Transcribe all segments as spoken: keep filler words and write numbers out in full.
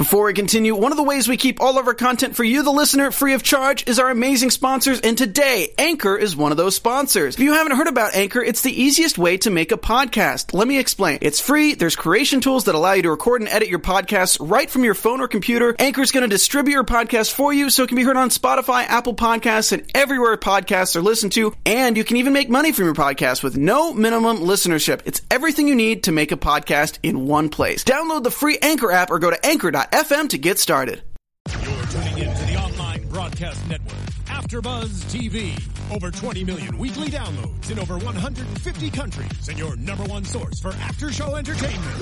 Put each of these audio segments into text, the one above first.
Before we continue, one of the ways we keep all of our content for you, the listener, free of charge is our amazing sponsors, and today, Anchor is one of those sponsors. If you haven't heard about Anchor, it's the easiest way to make a podcast. Let me explain. It's free, there's creation tools that allow you to record and edit your podcasts right from your phone or computer. Anchor's going to distribute your podcast for you so it can be heard on Spotify, Apple Podcasts, and everywhere podcasts are listened to, and you can even make money from your podcast with no minimum listenership. It's everything you need to make a podcast in one place. Download the free Anchor app or go to anchor dot f m to get started. You're tuning in to the online broadcast network, AfterBuzz T V. Over twenty million weekly downloads in over one hundred fifty countries, and your number one source for after-show entertainment.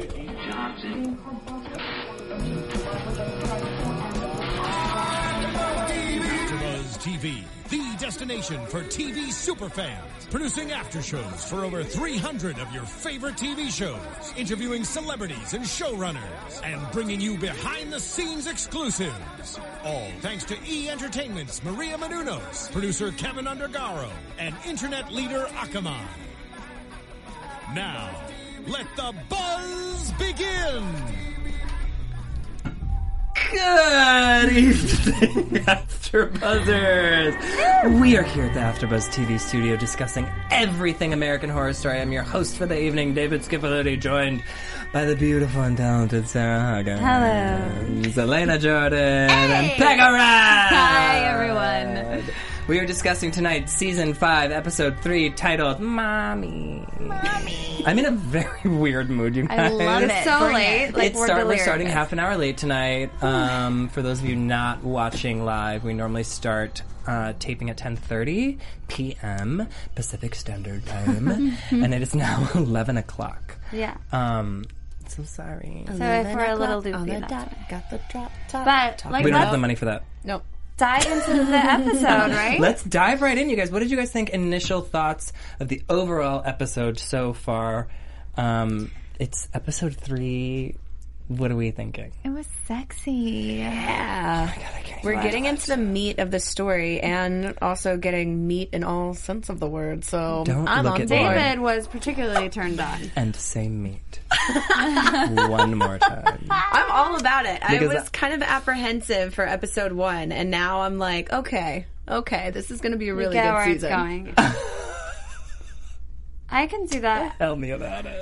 AfterBuzz T V, the destination for T V superfans. Producing after shows for over three hundred of your favorite T V shows, interviewing celebrities and showrunners, and bringing you behind-the-scenes exclusives. All thanks to E! Entertainment's Maria Menounos, producer Kevin Undergaro, and internet leader Akamai. Now, let the buzz begin! Good evening, AfterBuzzers! We are here at the AfterBuzz T V studio discussing everything American Horror Story. I'm your host for the evening, David Skipoliti, joined by the beautiful and talented Sarah Hagen. Hello. Elena Jordan. Hey. And Pegga Rad. Hi, everyone. We are discussing tonight Season five, Episode three, titled Mommy. Mommy. I'm in a very weird mood, you guys. I love it. It's so Bring late. it. Like, It's we're start, we're delirious. starting half an hour late tonight. Um, for those of you not watching live, we normally start uh, taping at ten thirty p.m. Pacific Standard Time, and it is now eleven o'clock. Yeah. Um, so sorry. So if we're a little on loopy, the that's dot, fine. got the drop top. But, top. like, We don't let's have the money for that. Nope. dive into the episode, right? Let's dive right in, you guys. What did you guys think? Initial thoughts of the overall episode so far? Um, it's episode three. What are we thinking? It was sexy. Yeah. We're getting into the meat of the story and also getting meat in all sense of the word. So Don't I'm look on at board. me. David was particularly turned on. And say meat. One more time. I'm all about it. I Because was I- kind of apprehensive for episode one, and now I'm like, okay, okay, this is going to be a really Get good where season. it's going. I can see that. Tell me about it.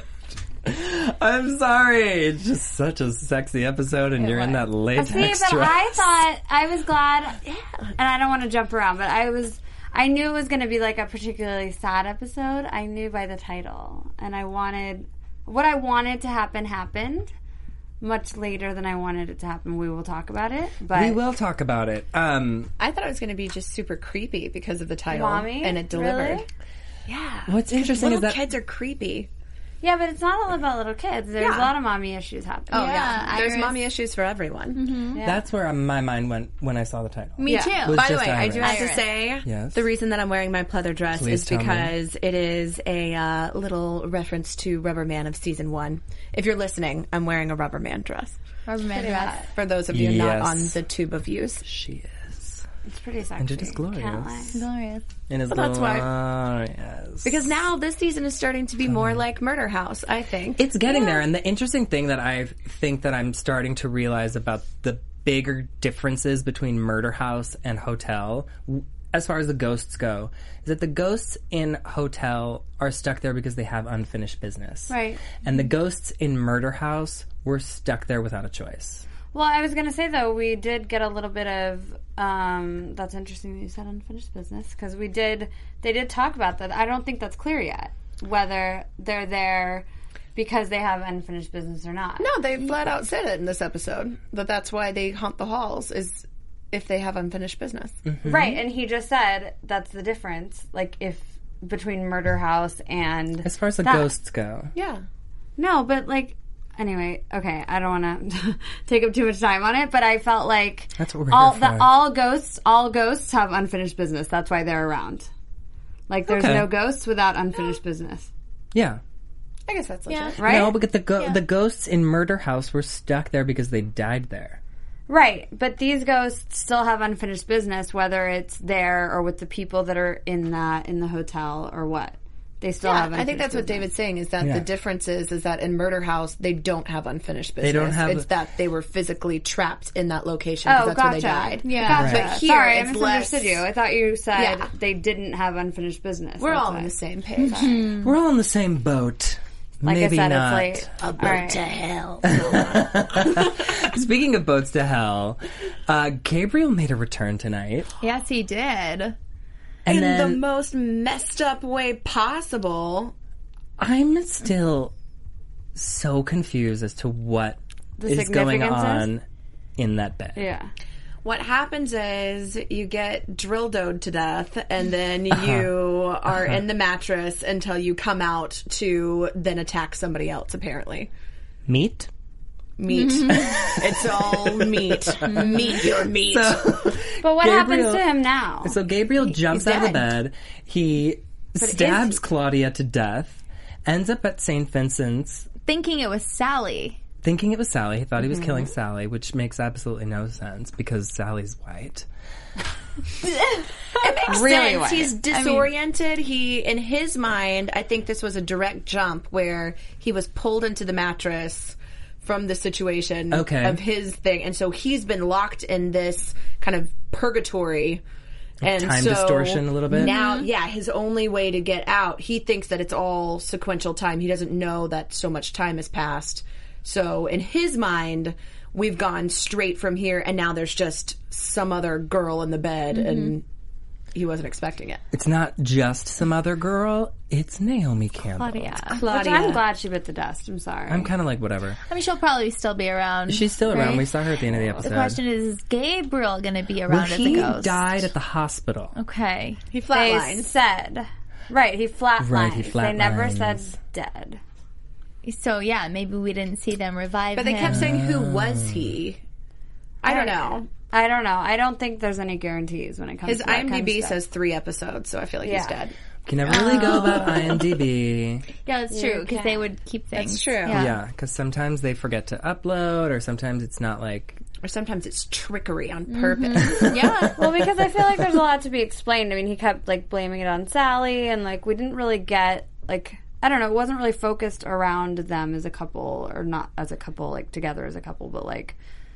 I'm sorry. It's just such a sexy episode, and you're in that latex See, but dress. I thought I was glad, and I don't want to jump around, but I was, I knew it was going to be like a particularly sad episode. I knew by the title, and I wanted what I wanted to happen happened much later than I wanted it to happen. We will talk about it, but We will talk about it. Um, I thought it was going to be just super creepy because of the title, Mommy? and it delivered. Really? Yeah. What's interesting Little is that kids are creepy. Yeah, but it's not all about little kids. There's Yeah. a lot of mommy issues happening. Oh yeah, there's Iris- mommy issues for everyone. Yeah. that's where my mind went when I saw the title. Me Yeah. too. Was By the just way, I do Iris. have to Iris. say Yes. the reason that I'm wearing my pleather dress Please is tell me. because it is a uh, little reference to Rubber Man of season one. If you're listening, I'm wearing a Rubber Man dress. Rubber man dress. For those of you not Yes. on the tube of views. She is. It's pretty sexy. And it is glorious. Can't lie. Glorious. And it's Well, that's why. glorious. Because now this season is starting to be more like Murder House, I think. It's getting there, and the interesting thing that I think that I'm starting to realize about the bigger differences between Murder House and Hotel, w- as far as the ghosts go, is that the ghosts in Hotel are stuck there because they have unfinished business. Right. And the ghosts in Murder House were stuck there without a choice. Well, I was going to say, though, we did get a little bit of, um, that's interesting that you said unfinished business, because we did, they did talk about that. I don't think that's clear yet, whether they're there because they have unfinished business or not. No, they flat out said it in this episode. That that's why they haunt the halls, is if they have unfinished business. Right, and he just said that's the difference, like, if, between Murder House and... As far as the that. ghosts go. Yeah. No, but, like... Anyway, okay, I don't want to take up too much time on it, but I felt like That's what we're all here the for. all ghosts, all ghosts have unfinished business. That's why they're around. Like there's Okay. no ghosts without unfinished business, Yeah. I guess that's legit. right? No, because the go- the ghosts in Murder House were stuck there because they died there. Right, but these ghosts still have unfinished business, whether it's there or with the people that are in the in the hotel or what. they still Yeah, have I think unfinished that's what business. David's saying is that Yeah. the difference is is that in Murder House they don't have unfinished business. don't have- It's that they were physically trapped in that location because Oh, that's gotcha. where they died. Yeah. Gotcha. But here, Sorry, I it's misunderstood less- you. I thought you said Yeah. they didn't have unfinished business. We're That's all why. on the same page. We're all in the same boat. Like Maybe I said, not. it's like A boat all right. to hell. Speaking of boats to hell, uh, Gabriel made a return tonight. Yes, he did. And in then the most messed up way possible. I'm still so confused as to what The is going significance is? on in that bed. Yeah. What happens is you get drill doed to death, and then Uh-huh. you are in the mattress until you come out to then attack somebody else, apparently. Meat? Meat. It's all meat. Meat your meat. But what Gabriel- happens to him now? So Gabriel jumps he's out of the dead. bed. He is stabs he- Claudia to death, ends up at Saint Vincent's Thinking it was Sally. thinking it was Sally. He thought he was Mm-hmm. killing Sally, which makes absolutely no sense because Sally's white. It makes Really sense. white. He's disoriented. he, in his mind, I think this was a direct jump where he was pulled into the mattress from the situation Okay. of his thing, and so he's been locked in this kind of purgatory. And time so distortion a little bit? Now, yeah, his only way to get out, he thinks that it's all sequential time. He doesn't know that so much time has passed. So in his mind, we've gone straight from here, and now there's just some other girl in the bed, and he wasn't expecting it. It's not just some other girl, it's Naomi Campbell. Claudia. Which I'm glad she bit the dust. I'm sorry. I'm kind of like, whatever. I mean, she'll probably still be around. She's still around. right? We saw her at the end of the episode. The question is, is Gabriel going to be well, around as a he ghost? died at the hospital. Okay. He they flatlined. said. Right, he flatlined. Right, he They never said flatlines. dead. So, yeah, maybe we didn't see them revive But they him. kept saying, who was he? I don't know. I don't know. I don't think there's any guarantees when it comes His to that kind of IMDb stuff. says three episodes, so I feel like he's Yeah. dead. Can never really go about IMDb. Yeah, that's true, because can. they would keep things. That's true. Yeah. Yeah, because sometimes they forget to upload, or sometimes it's not like. Or sometimes it's trickery on Mm-hmm. purpose. Yeah. Well, because I feel like there's a lot to be explained. I mean, he kept like blaming it on Sally, and like we didn't really get like I don't know. It wasn't really focused around them as a couple, or not as a couple, like together as a couple, but like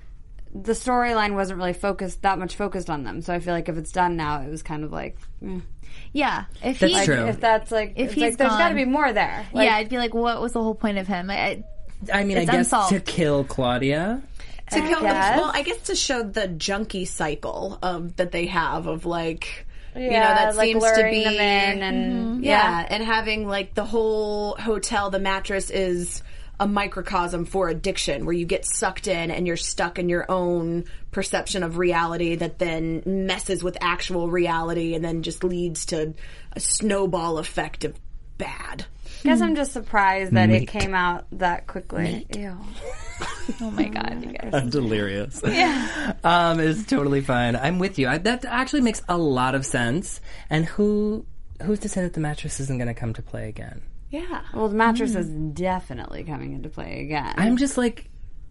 the storyline wasn't really focused that much focused on them. So I feel like if it's done now, it was kind of like eh. Yeah. If That's he, true. if that's like If it's he's like there's got to gone- be more there. Like, yeah, I'd be like, what was the whole point of him? I, I, I mean, It's I guess unsolved. to kill Claudia. to kill them. guess. Well, I guess to show the junkie cycle of that they have of like you know Yeah, that like seems to luring be them in and yeah, and having like the whole hotel, the mattress is a microcosm for addiction where you get sucked in and you're stuck in your own perception of reality that then messes with actual reality and then just leads to a snowball effect of bad. I guess I'm just surprised that Meat. it came out that quickly. Ew. oh my God, you guys. I'm delirious. Yeah. Um, it's totally fine. I'm with you. I, that actually makes a lot of sense. And who who's to say that the mattress isn't going to come to play again? Yeah. Well, the mattress is definitely coming into play again. I'm just like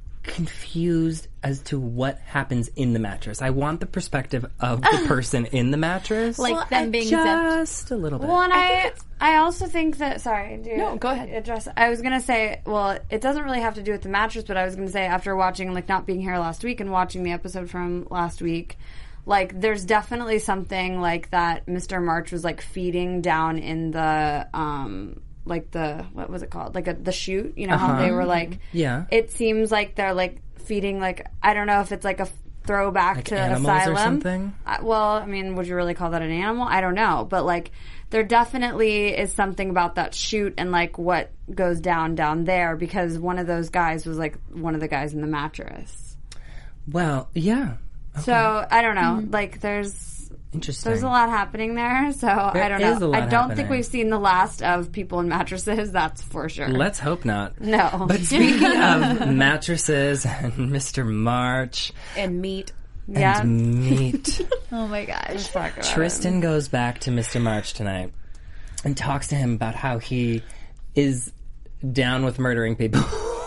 confused as to what happens in the mattress. I want the perspective of the person in the mattress. Like them being zapped. just a little bit. Well, and I, I, also think that. Sorry, do No, go ahead. Address. I was gonna say. Well, it doesn't really have to do with the mattress, but I was gonna say after watching, like, not being here last week and watching the episode from last week, like, there's definitely something like that. Mister March was like feeding down in the, um, like the what was it called? Like a, the chute. You know how Uh-huh. they were like. Yeah. It seems like they're like feeding like I don't know if it's like a throwback Like to animals or Asylum something? Uh, well, I mean, would you really call that an animal? I don't know, but like there definitely is something about that chute and like what goes down down there because one of those guys was like one of the guys in the mattress. Well, yeah. So I don't know. Like there's Interesting. there's a lot happening there. So I don't is a know. lot I don't think happening. we've seen the last of people in mattresses. That's for sure. Let's hope not. No. But speaking of mattresses and Mister March And meat. yeah. and meat, Oh my gosh. Talk about Tristan goes back to Mister March tonight and talks to him about how he is down with murdering people.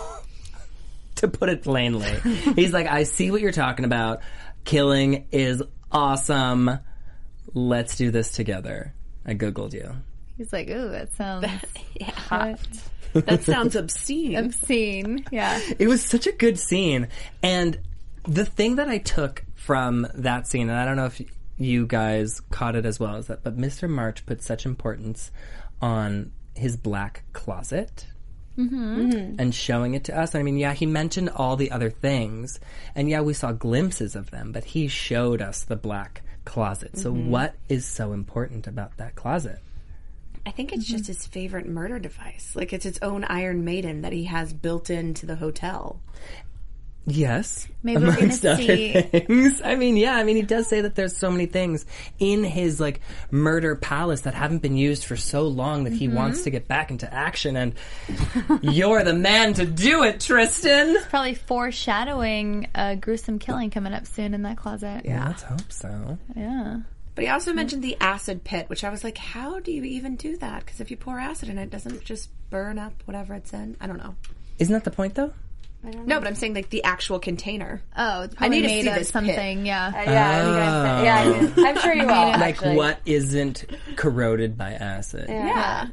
To put it plainly, he's like, I see what you're talking about. Killing is awesome. Let's do this together. I Googled you. He's like, ooh, that sounds Yeah. hot. That sounds obscene. Obscene. Yeah. It was such a good scene. And the thing that I took from that scene, and I don't know if you guys caught it as well, is that but Mister March put such importance on his black closet. Mm-hmm. And showing it to us. I mean, yeah, he mentioned all the other things, and yeah, we saw glimpses of them, but he showed us the black closet. So Mm-hmm. what is so important about that closet? I think it's just his favorite murder device. Like, it's its own Iron Maiden that he has built into the hotel. Yes. Maybe we're gonna amongst other see- things. I mean, yeah, I mean, he does say that there's so many things in his, like, murder palace that haven't been used for so long that he Mm-hmm. wants to get back into action, and you're the man to do it, Tristan! Probably foreshadowing a gruesome killing coming up soon in that closet. Yeah. Let's hope so. Yeah. But he also mentioned the acid pit, which I was like, how do you even do that? Because if you pour acid in it, doesn't it just burn up whatever it's in? I don't know. Isn't that the point, though? No, but I'm saying, like, the actual container. Oh, it's I probably need to made see of this pit. something. Yeah. Uh, yeah, I think I said- yeah, I mean, I'm sure you will. Like, actually. what isn't corroded by acid? Yeah.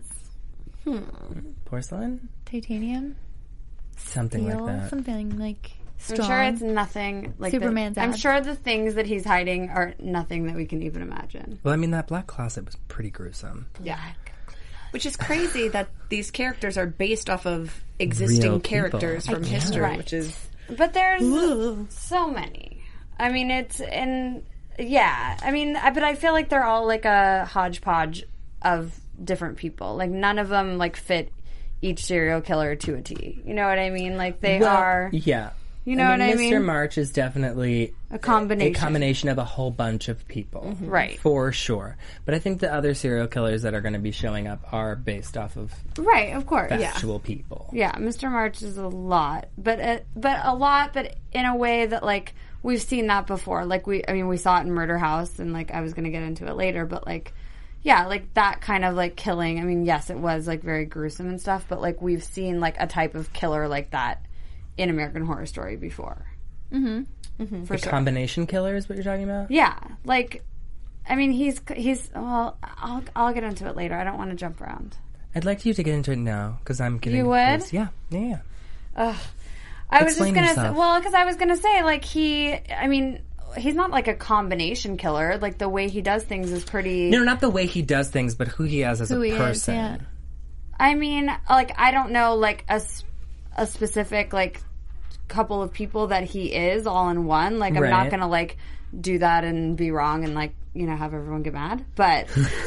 Porcelain? Titanium. Something Steel. like that. Something like I'm strong. sure it's nothing like Superman's the, I'm abs. sure the things that he's hiding are nothing that we can even imagine. Well, I mean, that black closet was pretty gruesome. Yeah. Which is crazy that these characters are based off of existing Real people. characters from I history, Right. which is... But there's so many. I mean, it's and yeah. I mean, I, but I feel like they're all like a hodgepodge of different people. Like none of them like fit each serial killer to a T. You know what I mean? Like they Well, are. Yeah. You know what I Mister mean? March is definitely A combination. a combination of a whole bunch of people. Mm-hmm. Right. For sure. But I think the other serial killers that are going to be showing up are based off of Right, of course. actual people. Yeah, Mister March is a lot, but uh, but a lot, but in a way that like we've seen that before. Like we, I mean, we saw it in Murder House, and like I was going to get into it later, but like, yeah, like that kind of like killing. I mean, yes, it was like very gruesome and stuff, but like we've seen like a type of killer like that in American Horror Story before. Mm-hmm. For The sure. combination killer is what you're talking about? Yeah, like, I mean, he's he's. Well, I'll I'll get into it later. I don't want to jump around. I'd like you to get into it now because I'm getting. You would? this- Yeah, yeah, yeah. I was Explain just gonna say, yourself. well, because I was gonna say, like, he, I mean, he's not like a combination killer. Like, the way he does things is pretty. No, not the way he does things, but who he is as Who a he is, person. yeah. I mean, like, I don't know, like, a, s- a specific, like, couple of people that he is all in one. Like, I'm not Right. gonna, like, do that and be wrong and, like, you know, have everyone get mad. But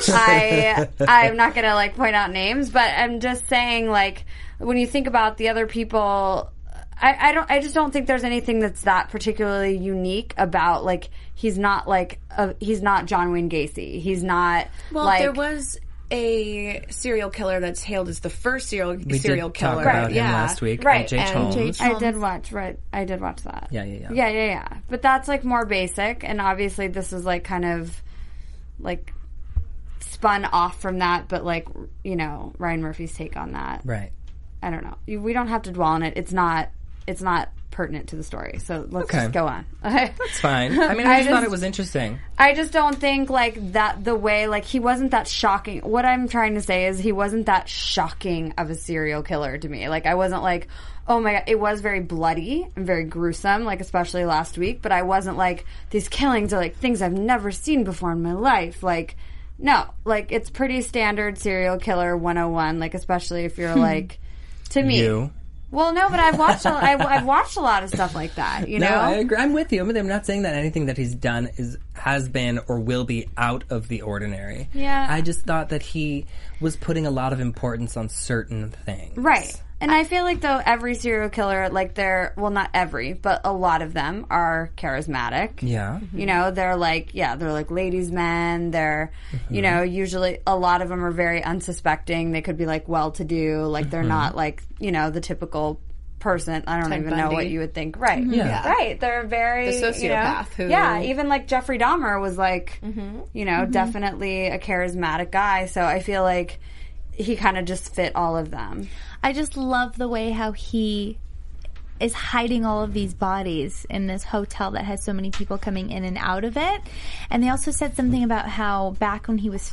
I, I'm not gonna, like, point out names, but I'm just saying, like, when you think about the other people, I, I don't. I just don't think there's anything that's that particularly unique about like he's not like a, he's not John Wayne Gacy. He's not Well, like there was a serial killer that's hailed as the first serial We serial did talk killer. about him yeah. last week. Right, H. and Holmes. J. Ch- I did watch. Right, I did watch that. Yeah, yeah, yeah. yeah, yeah, yeah. But that's like more basic, and obviously this is like kind of like spun off from that, but like you know Ryan Murphy's take on that. Right. I don't know. You- We don't have to dwell on it. It's not. It's not pertinent to the story. So let's Okay. just go on. It's fine. I mean, I, I just thought just- it was interesting. I just don't think like that the way like he wasn't that shocking. What I'm trying to say is he wasn't that shocking of a serial killer to me. Like I wasn't like, oh my god, it was very bloody and very gruesome, like especially last week, but I wasn't like these killings are like things I've never seen before in my life. Like no, like it's pretty standard serial killer one oh one, like especially if you're like to me. You. Well, no, but I've watched a, I've, I've watched a lot of stuff like that, you know? No, I agree. I'm with you. I'm, with you. I'm not saying that anything that he's done is has been or will be out of the ordinary. Yeah. I just thought that he was putting a lot of importance on certain things. Right. And I feel like though every serial killer, like they're well, not every, but a lot of them are charismatic. Yeah. You know, they're like yeah, they're like ladies' men. They're you know usually a lot of them are very unsuspecting. They could be like well-to-do. Like they're not like you know the typical person. I don't Ted even know what Bundy. you would think. Right. Yeah. Right. They're very The you know- sociopath who- yeah. Even like Jeffrey Dahmer was like you know definitely a charismatic guy. So I feel like he kind of just fit all of them. I just love the way how he is hiding all of these bodies in this hotel that has so many people coming in and out of it. And they also said something about how back when he was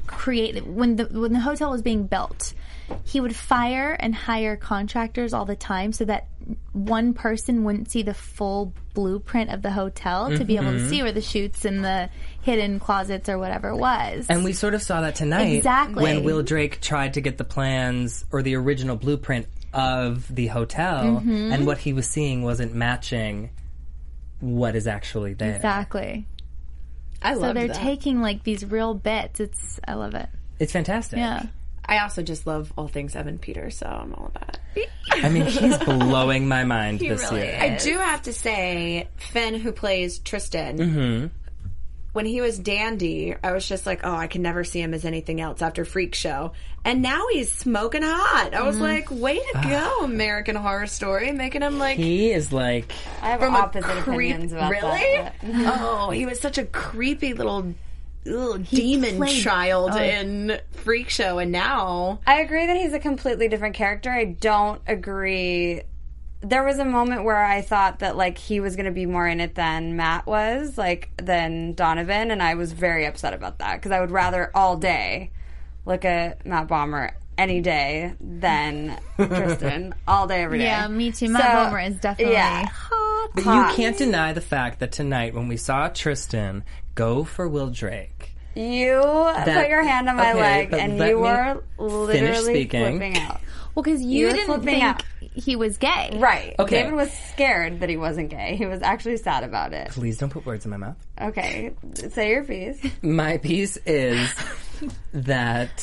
create when the when the hotel was being built. He would fire and hire contractors all the time so that one person wouldn't see the full blueprint of the hotel to be able to see where the chutes and the hidden closets or whatever it was. And we sort of saw that tonight Exactly. when Will Drake tried to get the plans or the original blueprint of the hotel, Mm-hmm. and what he was seeing wasn't matching what is actually there. Exactly. I So love they're that. taking like these real bits. It's I love it. It's fantastic. Yeah. I also just love all things Evan Peters, so I'm all about it. I mean, he's blowing my mind this really year. I do have to say, Finn, who plays Tristan, Mm-hmm. when he was Dandy, I was just like, oh, I can never see him as anything else after Freak Show. And now he's smoking hot. I was Mm-hmm. like, way to go, American Horror Story, making him like He is like, I have from a opposite creep. opinions about really? that. but- Oh, he was such a creepy little, little demon played- child oh. in Freak Show, and now I agree that he's a completely different character. I don't agree. There was a moment where I thought that like he was going to be more in it than Matt was, like than Donovan, and I was very upset about that because I would rather all day look at Matt Bomer any day than Tristan all day every day. Yeah, me too. Matt So, Bomer is definitely yeah. hot. but you can't deny the fact that tonight when we saw Tristan go for Will Drake, You put your hand on my okay, leg but and let you me were finish literally speaking. flipping out. Well, because you, You were didn't flipping think out. he was gay. Right. Okay. David was scared that he wasn't gay. He was actually sad about it. please don't put words in my mouth. Okay. Say your piece. My piece is that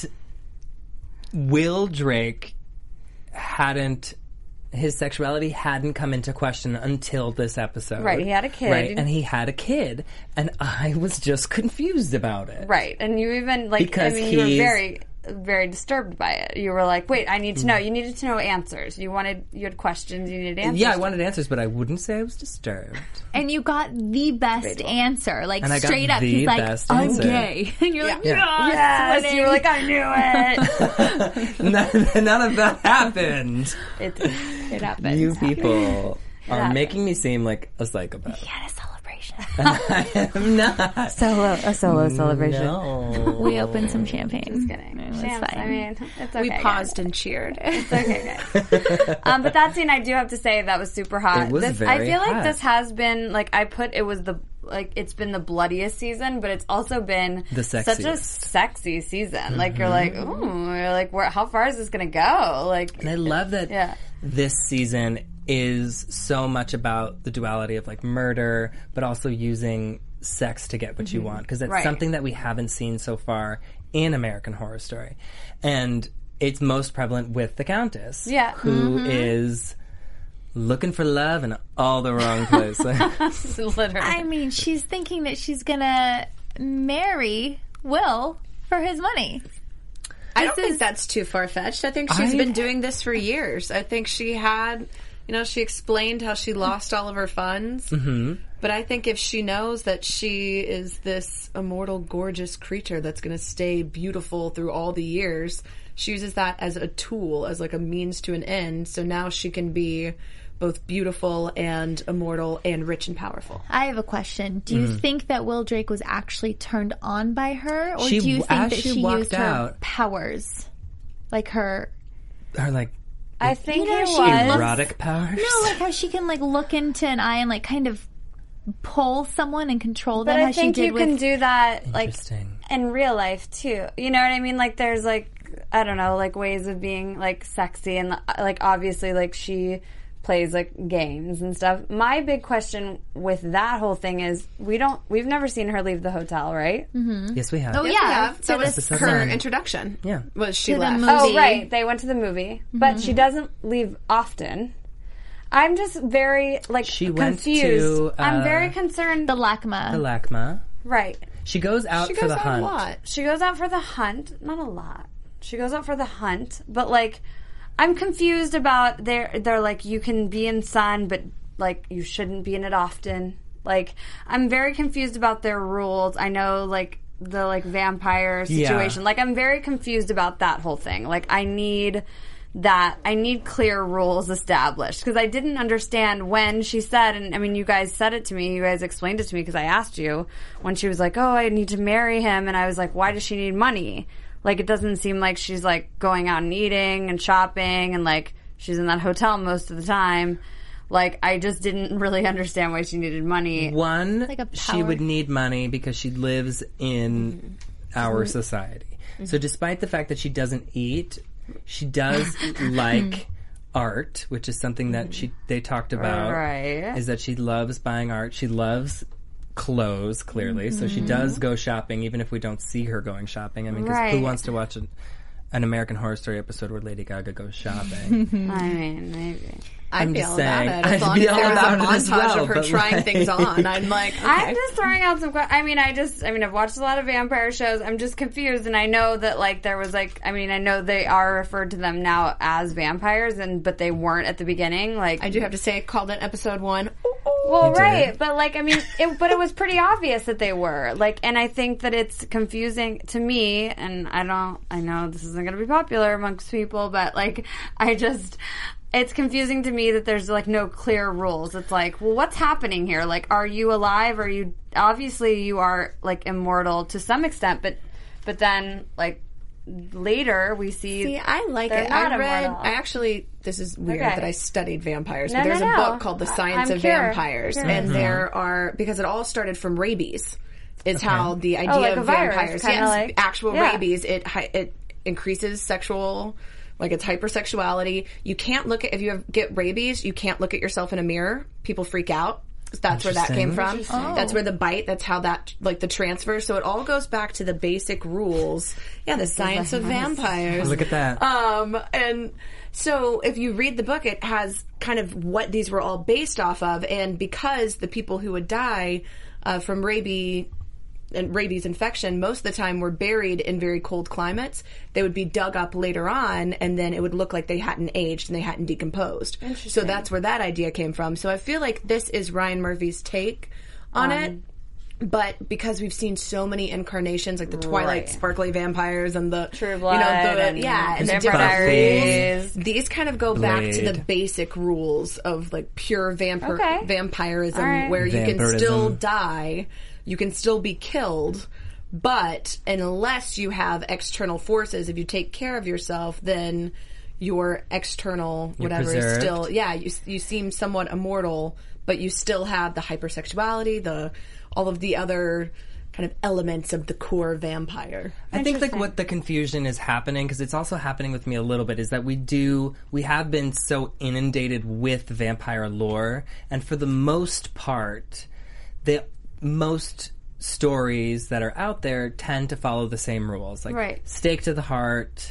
Will Drake hadn't, his sexuality hadn't come into question until this episode. Right, he had a kid. Right, and he had a kid, and I was just confused about it. Right. And you even, like, Because I mean, you were he's- very, very disturbed by it. You were like, wait, I need to know. You needed to know answers. You wanted, you had questions, you needed answers. Yeah, I wanted answers, but I wouldn't say I was disturbed. And you got the best answer. Like, And I got straight up, the he's like, best I'm answer. gay. And you're like, Yeah. yes, Yes, you were like, I knew it. none, none of that happened. it it happens. You people are happened. making me seem like a psychopath. Had a celebration. I am not. Solo, a solo celebration. No. We opened some champagne. Just kidding. It was Shams, fine. I mean, it's okay. we guys. paused and cheered. It's okay, guys. um, but that scene, I do have to say, that was super hot. It was this, very I feel like hot. this has been like I put it was the like it's been the bloodiest season, but it's also been The such a sexiest. sexy season. Like you're like, ooh, you're like, where? How far is this gonna go? Like, And I love that Yeah. this season is so much about the duality of like murder, but also using sex to get what you want. Because that's Right. something that we haven't seen so far in American Horror Story. And it's most prevalent with the Countess. Yeah. Who is looking for love in all the wrong places. literally. I mean, she's thinking that she's gonna marry Will for his money. I don't This think is- that's too far fetched. I think she's I- been doing this for years. I think she had, you know, she explained how she lost all of her funds. Mm-hmm. But I think if she knows that she is this immortal, gorgeous creature that's going to stay beautiful through all the years, she uses that as a tool, as like a means to an end. So now she can be both beautiful and immortal and rich and powerful. I have a question. Do you think that Will Drake was actually turned on by her, or Mm-hmm. She- do you think as that she she walked used her out- powers, like her? Or like I think You know, it she was. looks- erotic powers. No, like how she can like look into an eye and like kind of pull someone and control them. But how I think she did you with can do that like Interesting. in real life too. You know what I mean? Like there's like I don't know, like ways of being like sexy and like obviously like she plays like games and stuff. My big question with that whole thing is we don't we've never seen her leave the hotel, right? Yes, we have. Oh Yeah, yeah, that to was this Episode her nine. introduction. Yeah. Was she To the left? movie. Oh, right. They went to the movie, but she doesn't leave often. I'm just very like She went confused. to, uh, I'm very concerned. the LACMA. The LACMA. right. She goes out She for goes the out hunt. a lot. She goes out for the hunt. Not a lot. She goes out for the hunt, but like, I'm confused about their. They're like, you can be in sun, but like, you shouldn't be in it often. Like, I'm very confused about their rules. I know, like the like vampire Yeah. situation. Like, I'm very confused about that whole thing. Like, I need that I need clear rules established, because I didn't understand when she said, and I mean, you guys said it to me, you guys explained it to me because I asked you, when she was like, oh, I need to marry him, and I was like, why does she need money? Like, it doesn't seem like she's like going out and eating and shopping, and like she's in that hotel most of the time. Like, I just didn't really understand why she needed money. One, Like a she power- would need money because she lives in our society. So despite the fact that she doesn't eat, she does like art, which is something that she they talked about. Right. Is that she loves buying art. She loves clothes, clearly. So she does go shopping, even if we don't see her going shopping. I mean, 'cause Right. who wants to watch an, an American Horror Story episode where Lady Gaga goes shopping? I mean, maybe. I'd I'm be just all saying, about it. As I'd long be as all there was a about it montage as well, of her but trying like- things on, I'm like, okay. I'm just throwing out some. que- I mean, I just. I mean, I've watched a lot of vampire shows. I'm just confused, and I know that like there was like. I mean, I know they are referred to them now as vampires, and but they weren't at the beginning. Like, I do have to say, called it episode one. well, You did. right, but like, I mean, it, but it was pretty obvious that they were like, and I think that it's confusing to me, and I don't. I know this isn't going to be popular amongst people, but like, I just. It's confusing to me that there's like no clear rules. It's like, well, what's happening here? Like, are you alive? Are you obviously you are like immortal to some extent, but but then like later we see. See, I like they're it. not I read. immortal. I actually. This is weird Okay. that I studied vampires, No, but there's no, a no. book called The I- Science I'm of curious. Vampires, Curious. and there are because it all started from rabies. Is how the idea Oh, like a of virus, vampires, kinda yes, like- actual yeah. rabies. It hi- it increases sexual. Like it's hypersexuality. You can't look at if you have, get rabies. You can't look at yourself in a mirror. People freak out. That's where that came from. That's where the bite. That's how that like the transfer. So it all goes back to the basic rules. Yeah, the science of vampires. Look at that. Um, and so if you read the book, it has kind of what these were all based off of. And because the people who would die uh, from rabies and rabies infection most of the time were buried in very cold climates, they would be dug up later on, and then it would look like they hadn't aged and they hadn't decomposed. So that's where that idea came from. So I feel like this is Ryan Murphy's take on Um, it. But because we've seen so many incarnations, like the Twilight Right. sparkly vampires and the True you know, Blood the, and yeah, and the Vampire different Diaries. rules, these kind of go back to the Blade. basic rules of like pure vampire Okay. vampirism, All right. where you can Vampirism. still die, you can still be killed, but unless you have external forces, if you take care of yourself, then your external whatever is preserved. still yeah. You you seem somewhat immortal, but you still have the hypersexuality, the all of the other kind of elements of the core vampire. I think like Interesting. what the confusion is happening, because it's also happening with me a little bit, is that we do we have been so inundated with vampire lore, and for the most part, the most stories that are out there tend to follow the same rules, like Right. stake to the heart.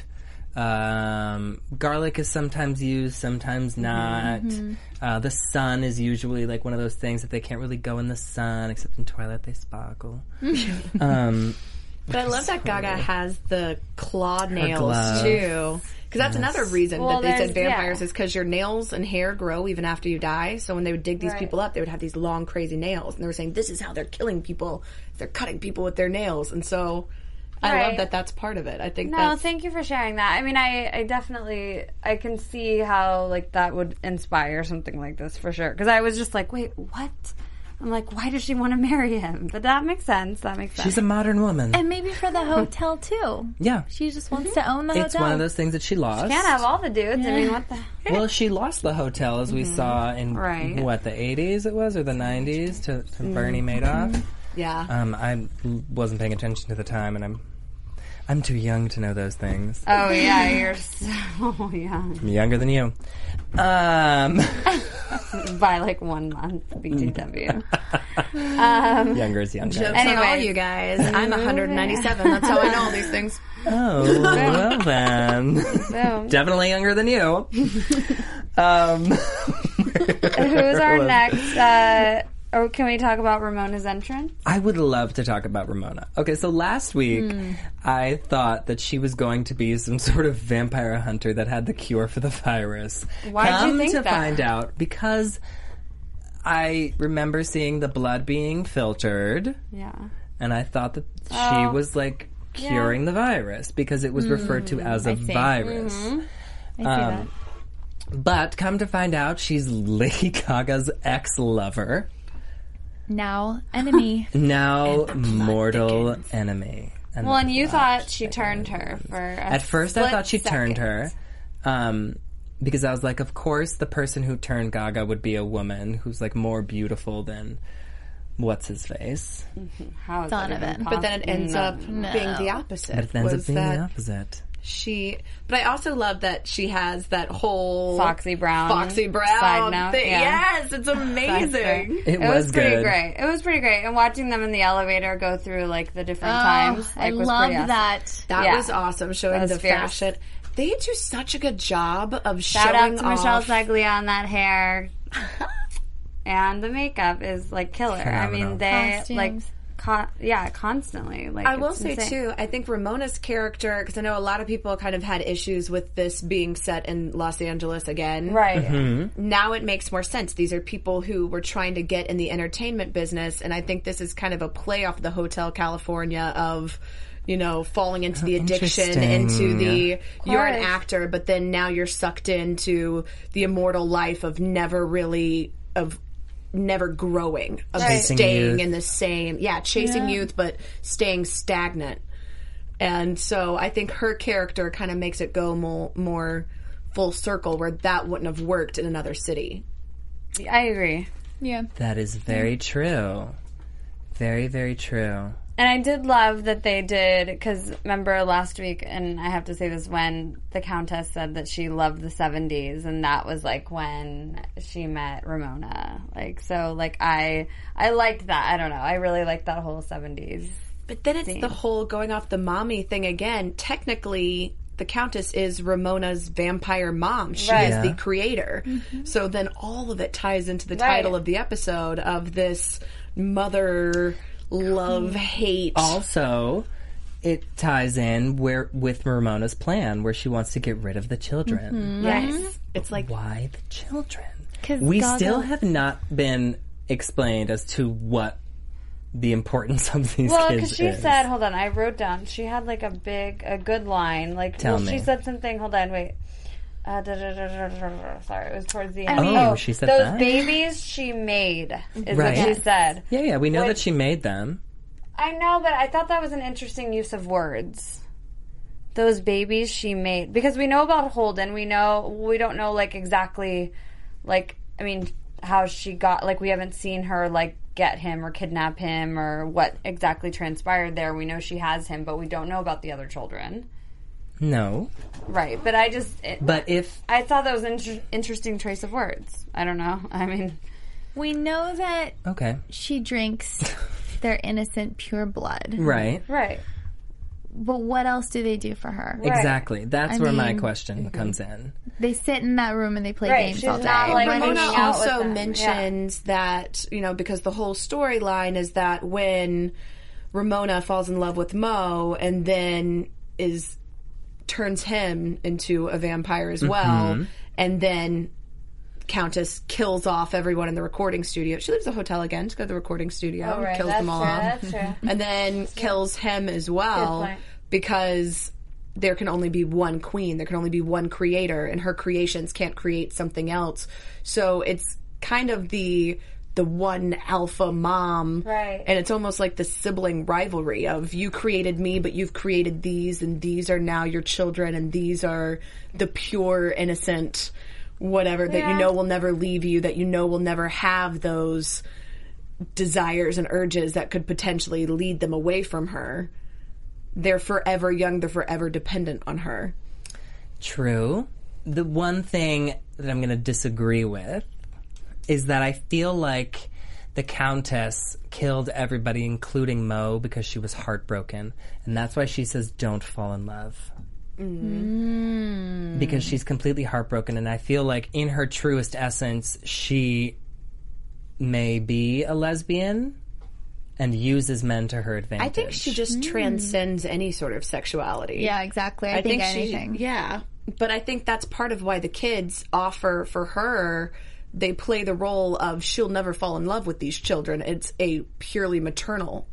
Um, garlic is sometimes used, sometimes not. Uh, the sun is usually like one of those things that they can't really go in the sun, except in Twilight they sparkle. um, But I love that Gaga has the claw nails glove. too. Because that's another reason Well, that they said there's- vampires yeah. is because your nails and hair grow even after you die. So when they would dig these Right. people up, they would have these long, crazy nails. And they were saying, this is how they're killing people. They're cutting people with their nails. And so I love Right. that that's part of it. I think No, that's... thank you for sharing that. I mean, I, I definitely, I can see how, like, that would inspire something like this for sure. Because I was just like, wait, what? I'm like, why does she want to marry him? But that makes sense. That makes sense. she's a modern woman. And maybe for the hotel too. yeah. She just wants to own the It's hotel. one of those things that she lost. Can't have all the dudes. I mean, what the... Well, she lost the hotel, as we saw in Right. what, the eighties it was, or the nineties, to, to Bernie Madoff. Yeah. Um, I wasn't paying attention to the time, and I'm I'm too young to know those things. Oh, yeah, you're so young. I'm younger than you. Um, By, like, one month, B T W. younger is younger. Jokes on Anyways. all you guys. I'm one hundred ninety-seven. That's how I know all these things. Oh, well then. Boom. Definitely younger than you. Um, Who's our next... Uh, or can we talk about Ramona's entrance? I would love to talk about Ramona. Okay, so last week Hmm. I thought that she was going to be some sort of vampire hunter that had the cure for the virus. Why'd you Come think to that? find out, because I remember seeing the blood being filtered, Yeah. and I thought that she Oh. was like curing the virus because it was referred to as a see. virus. Mm-hmm. I see Um, that. But come to find out, she's Lady Gaga's ex-lover. Now, enemy. Now mortal enemy. And Well, the and you plot thought she turned her for a At first, I split thought she turned second. her. Um, because I was like, of course, the person who turned Gaga would be a woman who's like more beautiful than what's his face. How is that even Donovan. But then it ends No. up being the opposite. But it ends up was being that the opposite. She, but I also love that she has that whole Foxy Brown Foxy Brown side note, thing. yeah. Yes, it's amazing. It, It was, was pretty good. great. It was pretty great. And watching them in the elevator go through like the different Oh, times, I like, was loved pretty awesome. that. That Yeah. was awesome, showing That was the fierce. fashion. They do such a good job of Shout showing out to Michelle off. Zeglia on that hair. And the makeup is like killer. I Phenomenal. mean, they Costumes. like, con- yeah, constantly. Like, I will it's say insane. too, I think Ramona's character, because I know a lot of people kind of had issues with this being set in Los Angeles again. Right. Mm-hmm. Now it makes more sense. These are people who were trying to get in the entertainment business, and I think this is kind of a play off the Hotel California of, you know, falling into the addiction, Interesting. into the you're an course. actor, but then now you're sucked into the immortal life of never really of never growing, of Chasing staying youth. in the same yeah, chasing Yeah. youth but staying stagnant. And so I think her character kind of makes it go more more full circle where that wouldn't have worked in another city. I agree. Yeah. That is very true. Very, very true. And I did love that they did, because remember last week, and I have to say this, when the Countess said that she loved the seventies, and that was like when she met Ramona. Like, so, like, I I liked that. I don't know. I really liked that whole seventies. But then it's the whole going off the mommy thing again. Technically, the Countess is Ramona's vampire mom. She Right. is Yeah. the creator. So then all of it ties into the Right. title of the episode of this mother love hate. Also, it ties in where with Ramona's plan, where she wants to get rid of the children. Yes. It's like Why the children? 'Cause We Gaga- still have not been explained as to what the importance of these Well, kids because she is. said, hold on, I wrote down, she had like a big, a good line. Like, Tell well, me. she said something, hold on, wait. Uh, da, da, da, da, da, da, sorry, it was towards the I end. mean- Oh, she said those that? babies she made, is Right. what she said. Yeah, yeah, we know Which- that she made them. I know, but I thought that was an interesting use of words. Those babies she made. Because we know about Holden. We know, we don't know, like, exactly, like, I mean, how she got, like, we haven't seen her, like, get him or kidnap him or what exactly transpired there. We know she has him, but we don't know about the other children. No. Right. But I just, it, But if I thought that was an inter- interesting choice of words. I don't know. I mean, We know that okay. she drinks their innocent, pure blood. Right. right. But what else do they do for her? Exactly. That's I where my mean- question comes in. They sit in that room and they play Right, games she's all day. not, like, Ramona hanging out with also them. mentions that, you know, because the whole storyline is that when Ramona falls in love with Mo and then is turns him into a vampire as well, and then Countess kills off everyone in the recording studio. She leaves the hotel again to go to the recording studio, Oh, right. kills That's them all true. off, That's true. and then kills him as Good well point. because there can only be one queen. There can only be one creator, and her creations can't create something else. So it's kind of the the one alpha mom, Right. and it's almost like the sibling rivalry of you created me, but you've created these, and these are now your children, and these are the pure, innocent, whatever that you Yeah. know will never leave you, that you know will never have those desires and urges that could potentially lead them away from her. They're forever young. They're forever dependent on her. True. The one thing that I'm going to disagree with is that I feel like the Countess killed everybody, including Mo, because she was heartbroken. And that's why she says, don't fall in love. Mm. Because she's completely heartbroken. And I feel like in her truest essence, she may be a lesbian and uses men to her advantage. I think she just transcends any sort of sexuality. Yeah, exactly. I, think, anything. She, yeah. But I think that's part of why the kids offer for her, they play the role of she'll never fall in love with these children. It's a purely maternal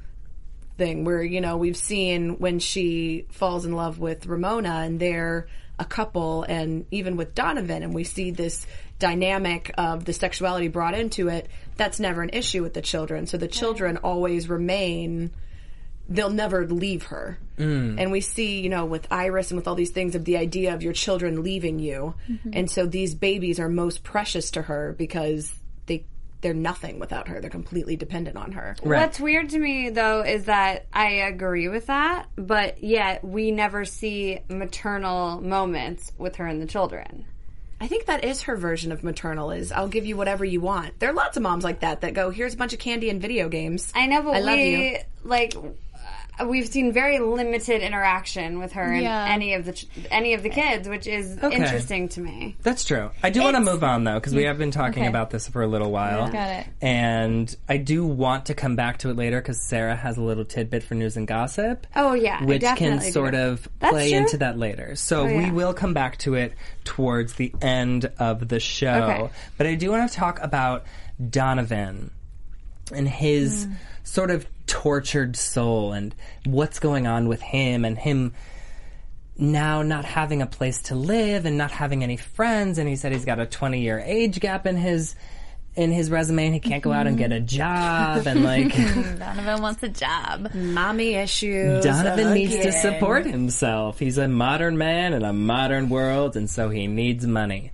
thing where, you know, we've seen when she falls in love with Ramona and they're a couple, and even with Donovan, and we see this dynamic of the sexuality brought into it, that's never an issue with the children. So the children always remain, they'll never leave her. Mm. And we see, you know, with Iris and with all these things of the idea of your children leaving you. Mm-hmm. And so these babies are most precious to her because they they're nothing without her. They're completely dependent on her. Right. What's weird to me, though, is that I agree with that, but yet we never see maternal moments with her and the children. I think that is her version of maternal, is I'll give you whatever you want. There are lots of moms like that that go, here's a bunch of candy and video games. I know, but I we, love you. like... We've seen very limited interaction with her Yeah. and any of the ch- any of the kids, which is Okay. interesting to me. That's true. I do want to move on, though, because we have been talking Okay. about this for a little while. Got it. And I do want to come back to it later because Sarah has a little tidbit for news and gossip. Oh, yeah. I Which can definitely sort do. of That's play true. into that later. So Oh, yeah. we will come back to it towards the end of the show. Okay. But I do want to talk about Donovan and his Mm. sort of tortured soul and what's going on with him and him now not having a place to live and not having any friends. And he said he's got a twenty year age gap in his in his resume and he can't go out and get a job and like Donovan wants a job. Mommy issues. Donovan needs to again. support himself. He's a modern man in a modern world and so he needs money.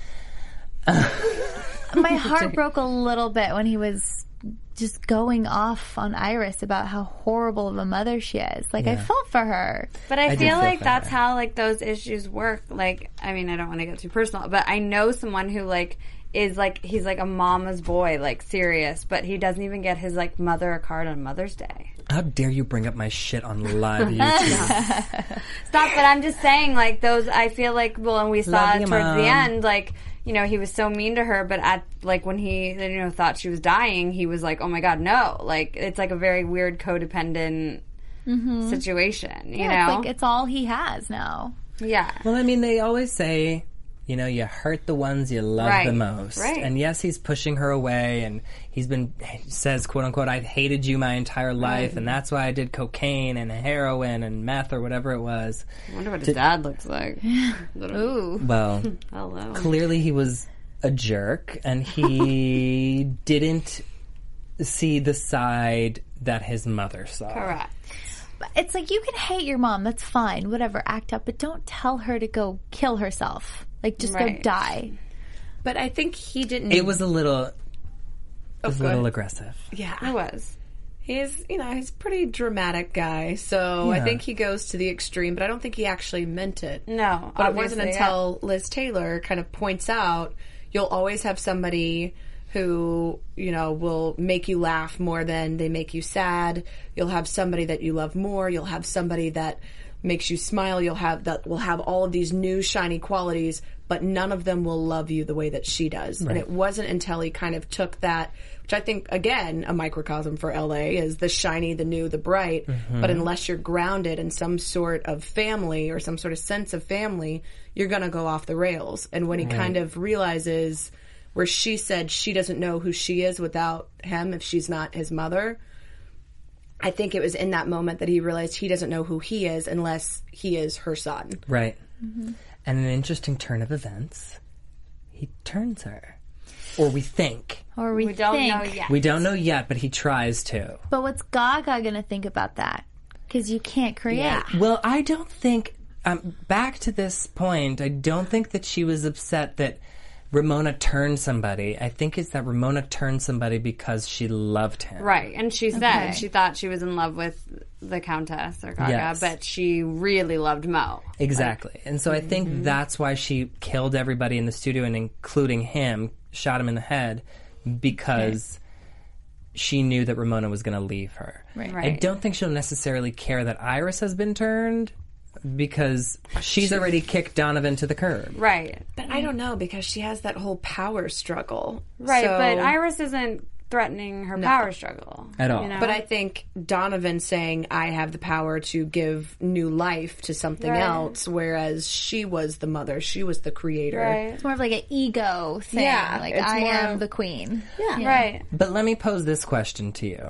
My heart broke a little bit when he was just going off on Iris about how horrible of a mother she is. Like, I Yeah. felt for her. But I, I did feel feel like for that's her. how, like, those issues work. Like, I mean, I don't want to get too personal, but I know someone who, like, is, like, he's, like, a mama's boy, like, serious, but he doesn't even get his, like, mother a card on Mother's Day. How dare you bring up my shit on live YouTube? Stop, but I'm just saying, like, those, I feel like, well, and we saw Love it you, towards Mom. the end, like, you know, he was so mean to her, but at, like, when he, you know, thought she was dying, he was like, oh my god, no. Like, it's like a very weird codependent situation, you Yeah, know? it's like it's all he has now. yeah. Well, I mean, they always say, you know, you hurt the ones you love Right. the most. Right. And yes, he's pushing her away, and he's been, he says, quote unquote, I've hated you my entire life, Right. and that's why I did cocaine and heroin and meth or whatever it was. I wonder what his dad looks like. Ooh. Well, Hello. clearly he was a jerk, and he didn't see the side that his mother saw. Correct. It's like, you can hate your mom, that's fine, whatever, act up, but don't tell her to go kill herself. Like, just Right. go die. But I think he didn't. It was a little, it was a go little ahead. aggressive. Yeah. It was. He's, you know, he's a pretty dramatic guy, so I Yeah. think he goes to the extreme, but I don't think he actually meant it. No, But it wasn't obviously, until Liz Taylor kind of points out, you'll always have somebody who, you know, will make you laugh more than they make you sad. You'll have somebody that you love more. You'll have somebody that makes you smile. You'll have that will have all of these new shiny qualities, but none of them will love you the way that she does. And it wasn't until he kind of took that, which I think, again, a microcosm for L A is the shiny, the new, the bright. But unless you're grounded in some sort of family or some sort of sense of family, you're going to go off the rails. And when he kind of realizes where she said she doesn't know who she is without him if she's not his mother, I think it was in that moment that he realized he doesn't know who he is unless he is her son. Right. And an interesting turn of events, he turns her. Or we think. Or we, We don't think. know yet. We don't know yet, but he tries to. But what's Gaga going to think about that? Because you can't create. Yeah. Well, I don't think, um, back to this point, I don't think that she was upset that Ramona turned somebody. I think it's that Ramona turned somebody because she loved him. Right, and she said Okay. she thought she was in love with the Countess or Gaga, Yes. but she really loved Mo. Exactly. And so I think Mm-hmm. that's why she killed everybody in the studio, and including him, shot him in the head, because she knew that Ramona was going to leave her. Right. I Right. don't think she'll necessarily care that Iris has been turned, because she's already kicked Donovan to the curb. Right, But I don't know, because she has that whole power struggle. right, So- but Iris isn't threatening her power struggle At all. You know? But I think Donovan saying, I have the power to give new life to something Right. else, whereas she was the mother, she was the creator. right, It's more of like an ego thing. Yeah, like, it's I more am of- the queen. Yeah. right. But let me pose this question to you.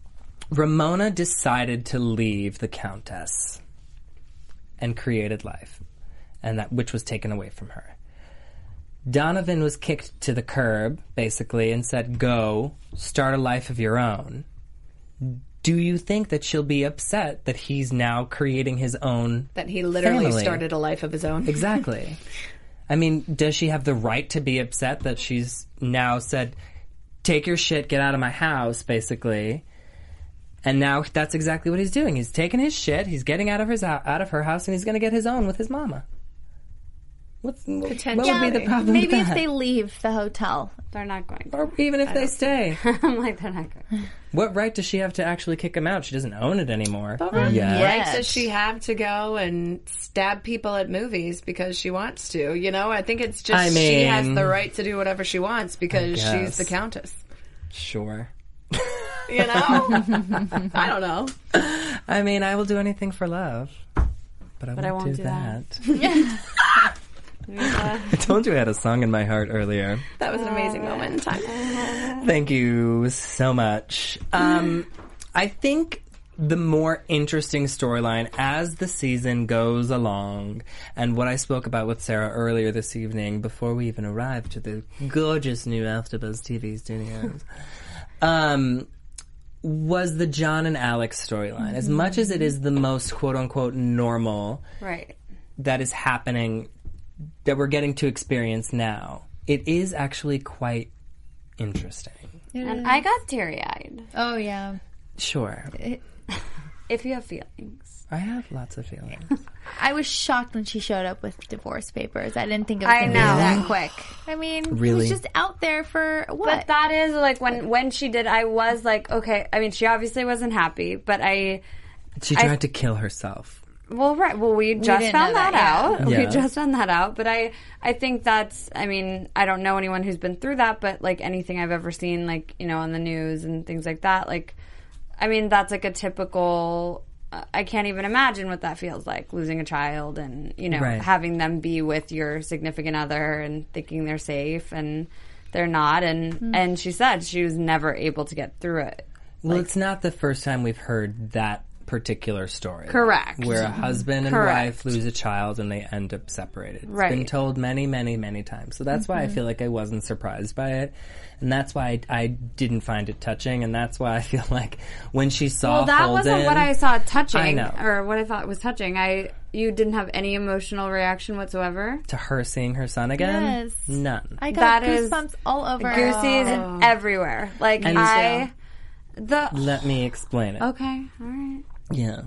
Ramona decided to leave the Countess and created life. and that which was taken away from her. Donovan was kicked to the curb, basically, and said, go, start a life of your own. Do you think that she'll be upset that he's now creating his own That he literally family? started a life of his own. Exactly. I mean, does she have the right to be upset that she's now said, take your shit, get out of my house, basically? And now that's exactly what he's doing. He's taking his shit, he's getting out of his out of her house, and he's going to get his own with his mama. What's, what would be the problem Maybe with if that? they leave the hotel. They're not going to. Or even if they stay. I'm like, they're not going. What right does she have to actually kick him out? She doesn't own it anymore. But what Yeah. right does she have to go and stab people at movies because she wants to? You know, I think it's just I she has mean, the right to do whatever she wants because she's guess. the countess. Sure. You know? I don't know. I mean, I will do anything for love. But I, But won't, I won't do, do that. that. I told you I had a song in my heart earlier. That was an amazing moment in time. Thank you so much. Um, I think the more interesting storyline as the season goes along, and what I spoke about with Sarah earlier this evening before we even arrived to the gorgeous new AfterBuzz T V studios, um, was the John and Alex storyline. As much as it is the most quote-unquote normal Right. that is happening, that we're getting to experience now, it is actually quite interesting. And I got teary-eyed. Oh, yeah. Sure. If you have feelings. I have lots of feelings. I was shocked when she showed up with divorce papers. I didn't think it was I going to be know. that quick. I mean, Really? it was just out there for what? But that is, like, when, when she did, I was like, okay, I mean, she obviously wasn't happy, but I... She I- tried to kill herself. Well, right. Well, we just didn't found know that, that, out. yeah. We Yeah. just found that out. But I, I think that's, I mean, I don't know anyone who's been through that, but like anything I've ever seen, like, you know, on the news and things like that, like, I mean, that's like a typical, uh, I can't even imagine what that feels like, losing a child and, you know, Right. having them be with your significant other and thinking they're safe and they're not. And, Mm-hmm. and she said she was never able to get through it. Well, it's not the first time we've heard that particular story. Correct. Where a husband and Correct. wife lose a child and they end up separated. It's Right. been told many, many, many times. So that's why I feel like I wasn't surprised by it. And that's why I, I didn't find it touching. And that's why I feel like when she saw Well, that Holden, wasn't what I saw touching, I know. or what I thought was touching. I you didn't have any emotional reaction whatsoever. to her seeing her son again, Yes. none. I got That is- goosebumps all over. Goosey's everywhere. Like And- I, the Let me explain it. okay, all right. Yeah.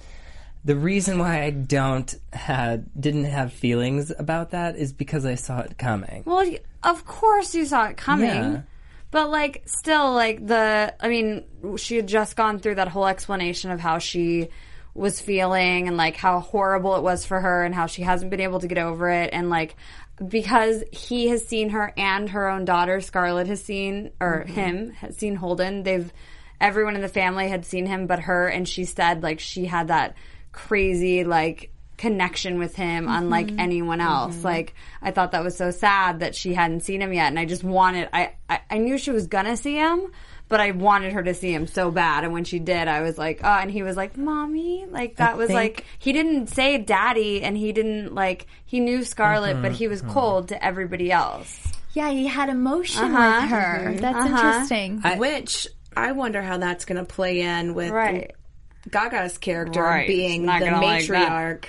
The reason why I don't had didn't have feelings about that is because I saw it coming. Well, y- of course you saw it coming. Yeah. But, like, still, like, the, I mean, she had just gone through that whole explanation of how she was feeling and, like, how horrible it was for her and how she hasn't been able to get over it. And, like, because he has seen her and her own daughter, Scarlett, has seen, or him, has seen Holden, they've, everyone in the family had seen him but her. And she said, like, she had that crazy, like, connection with him unlike anyone else. Like, I thought that was so sad that she hadn't seen him yet, and I just wanted, I, I, I knew she was gonna see him, but I wanted her to see him so bad, and when she did, I was like, oh, and he was like, Mommy, like, that I was think- like, he didn't say Daddy, and he didn't, like, he knew Scarlett, but he was cold to everybody else. Yeah, he had emotion Uh-huh. with her. That's Uh-huh. interesting. I- Which I wonder how that's going to play in with Right. Gaga's character Right. being Not the gonna like that. matriarch.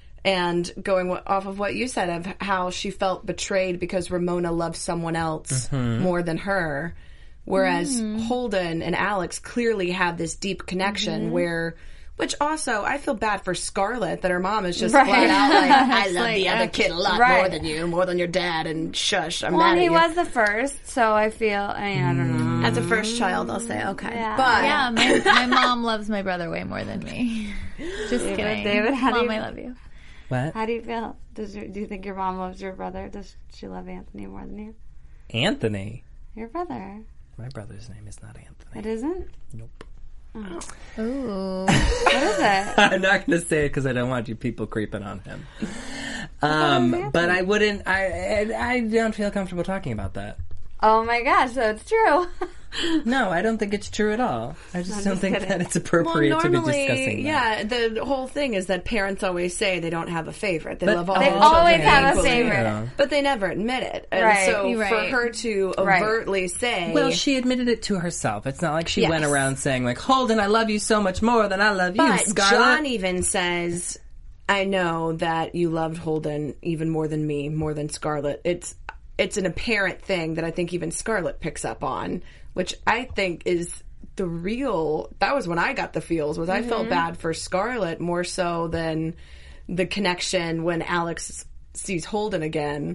And going w- off of what you said of how she felt betrayed because Ramona loved someone else more than her. Whereas Holden and Alex clearly have this deep connection where, which also, I feel bad for Scarlett that her mom is just Right. flat out like, I love like, the other kid a lot Right. more than you, more than your dad, and shush, I'm Well, mad and at he you. was the first, so I feel, I mean, I don't know. As a first child, I'll say, okay. Yeah. But yeah, my, my mom loves my brother way more than me. Just kidding. David, how do Mom, you- I love you. What? How do you feel? Does your, do you think your mom loves your brother? Does she love Anthony more than you? Anthony. Your brother. My brother's name is not Anthony. It isn't? Nope. Ooh. What is it? I'm not going to say it because I don't want you people creeping on him. Um, but I wouldn't. I, I I don't feel comfortable talking about that. Oh my gosh, so it's true. No, I don't think it's true at all. I just I'm don't just think kidding. that it's appropriate to be discussing that. yeah, the whole thing is that parents always say they don't have a favorite. They But love all They their always children have a equally. favorite. Yeah. But they never admit it. And Right. so You're for right. her to Right. overtly say... Well, she admitted it to herself. It's not like she Yes. went around saying, like, Holden, I love you so much more than I love you, But Scarlett. John even says, I know that you loved Holden even more than me, more than Scarlett. It's it's an apparent thing that I think even Scarlett picks up on, which I think is the real... That was when I got the feels, was I felt bad for Scarlett more so than the connection when Alex sees Holden again.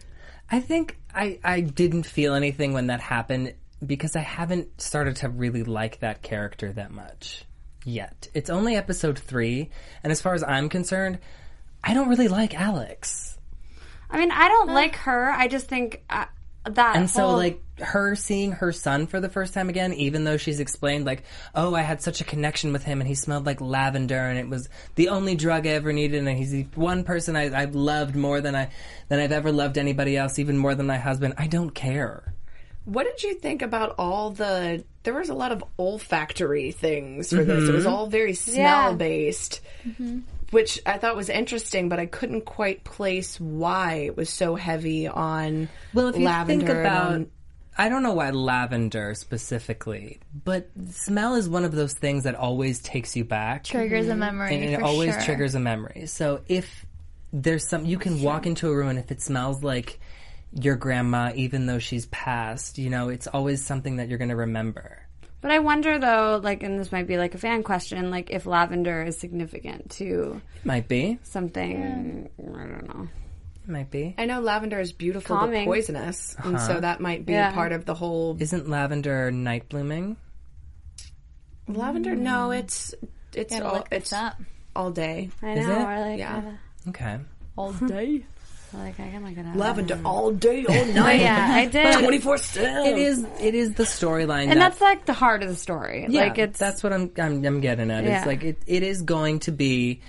I think I, I didn't feel anything when that happened because I haven't started to really like that character that much yet. It's only episode three, and as far as I'm concerned, I don't really like Alex. I mean, I don't like her. I just think uh, that And so, whole- like, her seeing her son for the first time again, even though she's explained, like, oh, I had such a connection with him and he smelled like lavender and it was the only drug I ever needed and he's the one person I, I've loved more than, I, than I've ever loved anybody else, even more than my husband. I don't care. What did you think about all the... There was a lot of olfactory things for this. It was all very smell-based, which I thought was interesting, but I couldn't quite place why it was so heavy on Well, if you lavender. think and about... on- I don't know why lavender specifically, but smell is one of those things that always takes you back. Triggers a memory. and it for always sure. triggers a memory. So if there's some, you can walk into a room and if it smells like your grandma, even though she's passed, you know, it's always something that you're going to remember. But I wonder though, like, and this might be like a fan question, like if lavender is significant to Might be. something. I don't know. Might be. I know lavender is beautiful Calming. but poisonous, and so that might be Yeah. part of the whole... Isn't lavender night blooming? Lavender? No, it's it's Gotta all look this it's up. all day. I Is know. it? Or like, Yeah. gotta- Okay. All day. like I can look it up. Lavender all day, all Oh, night, yeah, I did. twenty-four seven. It is. It is the storyline, And that, that's like the heart of the story. yeah, like it's that's what I'm. I'm, I'm getting at. Yeah. It's like it. It is going to be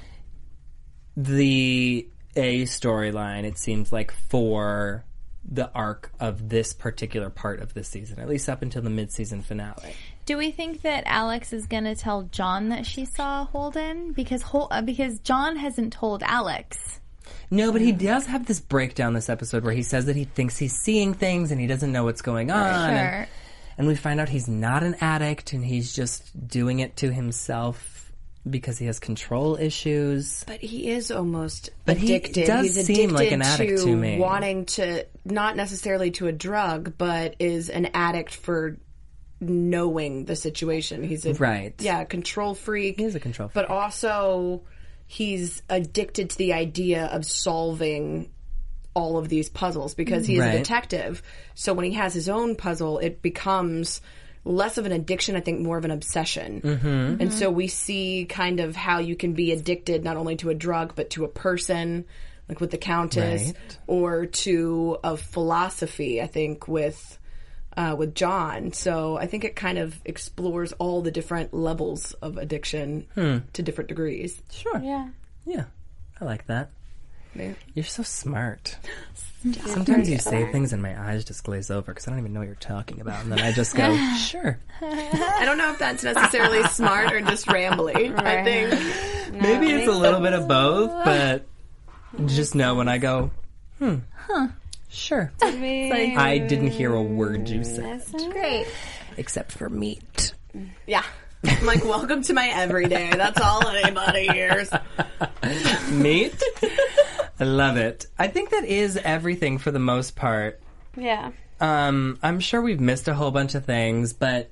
the a storyline. It seems like for the arc of this particular part of the season, at least up until the mid-season finale. Do we think that Alex is going to tell John that she saw Holden? Because Hol- uh, because John hasn't told Alex. No, but he does have this breakdown this episode where he says that he thinks he's seeing things and he doesn't know what's going on. Sure. And, and we find out he's not an addict and he's just doing it to himself because he has control issues. But he is almost But he addicted. does He's seem addicted like an addict to, to me. wanting to, not necessarily to a drug, but is an addict for knowing the situation. He's a Right. yeah, control freak. He is a control But freak. also he's addicted to the idea of solving all of these puzzles because he is Right. a detective. So when he has his own puzzle, it becomes less of an addiction, I think more of an obsession. Mm-hmm. And so we see kind of how you can be addicted not only to a drug, but to a person, like with the Countess, Right. or to a philosophy, I think, with uh, with John. So I think it kind of explores all the different levels of addiction to different degrees. Sure. yeah. Yeah. I like that. Yeah. You're so smart. Sometimes you say things and my eyes just glaze over because I don't even know what you're talking about. And then I just go, sure. I don't know if that's necessarily smart or just rambly. I Right. think Maybe it's a little bit of both, but just know when I go, hmm, huh, sure. We I didn't hear a word you said, Great. except for meat. yeah. I'm like, welcome to my everyday. That's all anybody hears. Meat? I love it. I think that is everything for the most part. Yeah. Um, I'm sure we've missed a whole bunch of things, but